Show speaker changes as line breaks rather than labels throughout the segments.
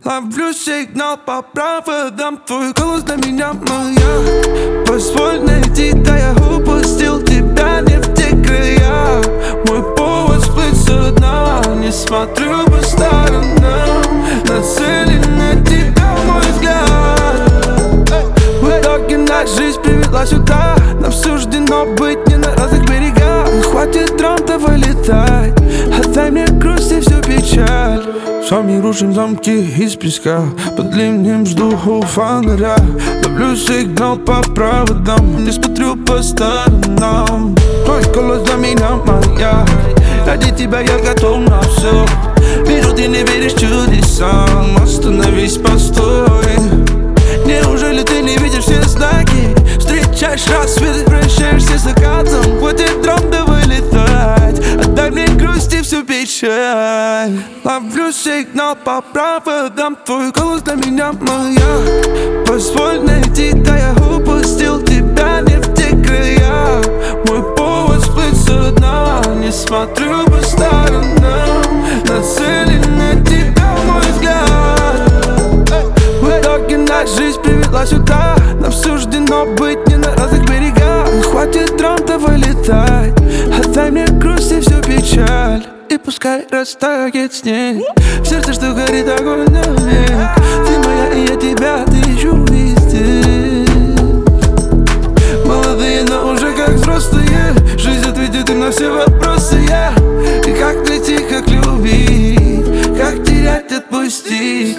Ловлю сигнал по проводам, твой голос для меня маяк. Позволь найти, да я упустил тебя не в те края. Мой повод сплыть со дна, не смотрю по сторонам. Нацелен на тебя мой взгляд. В итоге наша жизнь привела сюда. Нам суждено быть не на разных берегах. Хватит драм, давай летать. Отдай мне грусть и всю печаль. Сами рушим замки из песка. Под ливнем жду у фонаря. Ловлю сигнал по проводам, не смотрю по сторонам. Твой голос для меня маяк. Ради тебя я готов на все. Вижу, ты не веришь чудесам. Остановись, постой. Неужели ты не видишь все знаки? Встречаешь рассвет, прощаешься с закатом. Хватит драм, давай летать. Отдай мне грусть и всю печаль. Ловлю сигнал по проводам, твой голос для меня маяк. Позволь найти, да я упустил тебя не в те края. Мой повод сплыть со дна, не смотрю по сторонам. Нацелен на тебя мой взгляд. В итоге наша жизнь привела сюда. Нам суждено быть не на разных берегах. Хватит драм, давай летать. Отдай мне грусть и всю печаль. И пускай растает снег. В сердце, что горит огонь навек. Ты моя, и я тебя тыщу везде. Молодые, но уже как взрослые. Жизнь ответит им на все вопросы. И как найти, как любить, как терять, отпустить.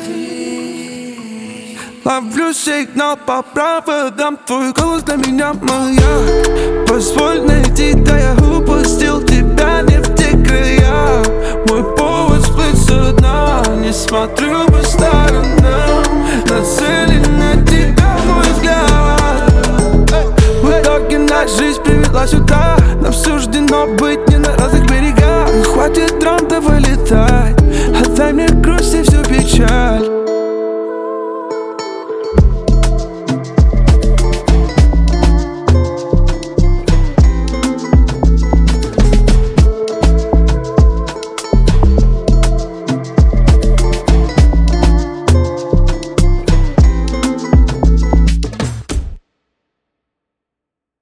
Ловлю сигнал по проводам, твой голос для меня маяк. Позволь найти, да я упустил тебя не в те края. Мой повод сплыть со дна, не смотрю по сторонам. Нацелен на тебя мой взгляд. В итоге наша жизнь привела сюда. Нам суждено быть не на разных